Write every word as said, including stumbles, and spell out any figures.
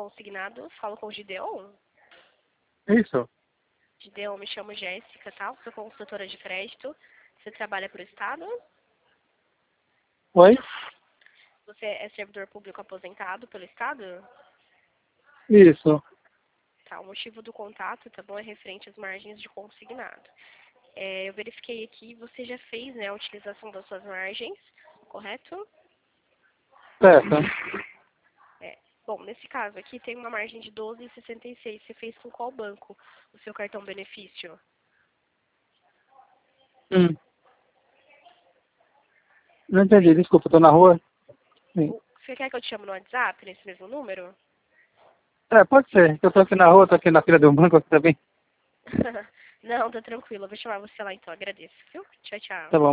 consignado. Falo com o Gideon. Isso. Gideon, me chamo Jéssica, tá? Sou consultora de crédito. Você trabalha para o Estado? Oi? Você é servidor público aposentado pelo Estado? Isso. Tá, o motivo do contato, tá bom, é referente às margens de consignado. É, eu verifiquei aqui, você já fez, né, a utilização das suas margens, correto? Certo. É. Bom, nesse caso aqui tem uma margem de doze vírgula sessenta e seis. Você fez com qual banco o seu cartão benefício? Hum. Não entendi, desculpa, tô na rua. Sim. Você quer que eu te chame no WhatsApp, nesse mesmo número? É, pode ser. Eu tô aqui na rua, tô aqui na fila do banco, você tá bem? Não, tá tranquilo. Eu vou chamar você lá então. Agradeço, viu? Tchau, tchau. Tá bom.